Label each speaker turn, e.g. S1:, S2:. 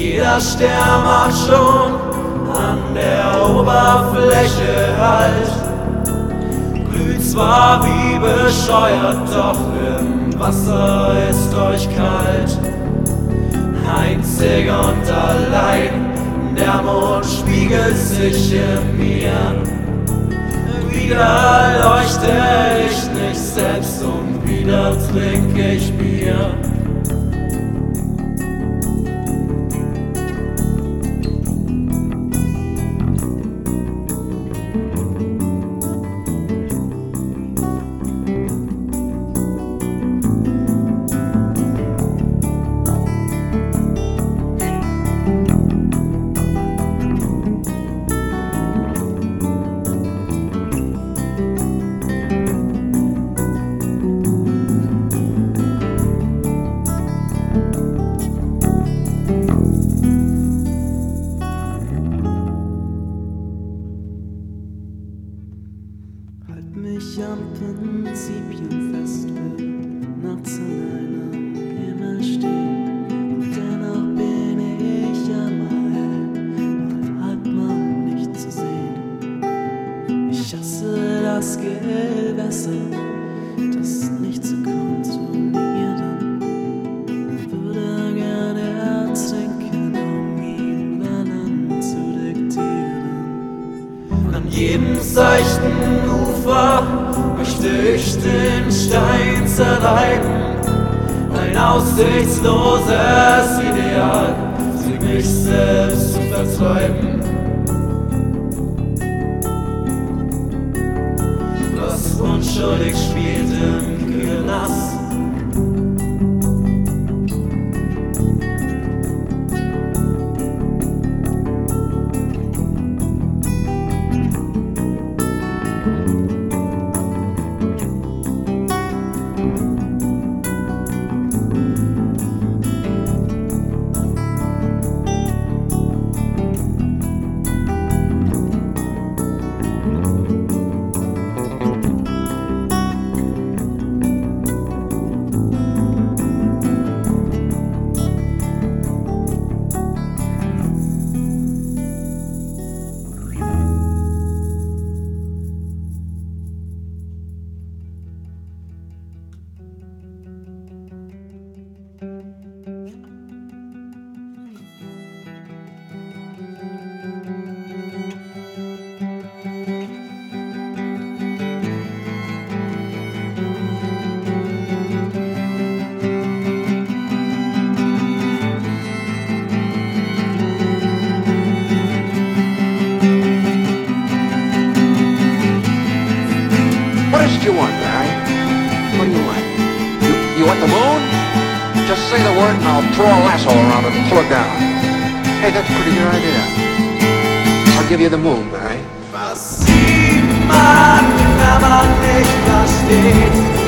S1: Jeder Stern macht schon an der Oberfläche Halt. Glüht zwar wie bescheuert, doch im Wasser ist euch kalt. Einzig und allein, der Mond spiegelt sich in mir. Wieder leuchte ich nicht selbst und wieder trink ich Bier.
S2: Halt mich an Prinzipien fest, will nachts an einem Himmel stehen. Und dennoch bin ich einmal hell, mal halb, mal nicht zu sehen. Ich hasse das Gewässer, das nicht zu kontrollieren. Würde gerne ertrinken, um ihm Wellen zu diktieren.
S1: An jedem seichten Ufer möchte ich den Stein zerreiben. Ein aussichtsloses Ideal, sich mich selbst zu vertreiben. Was unschuldig spielt im kühlen Nass.
S3: What is it you want, Barry? What do you want? You want the moon? Just say the word and I'll throw a lasso around it and pull it down. Hey, that's a pretty good idea. I'll give you the moon, Barry.
S1: Was sieht man, wenn man nicht versteht?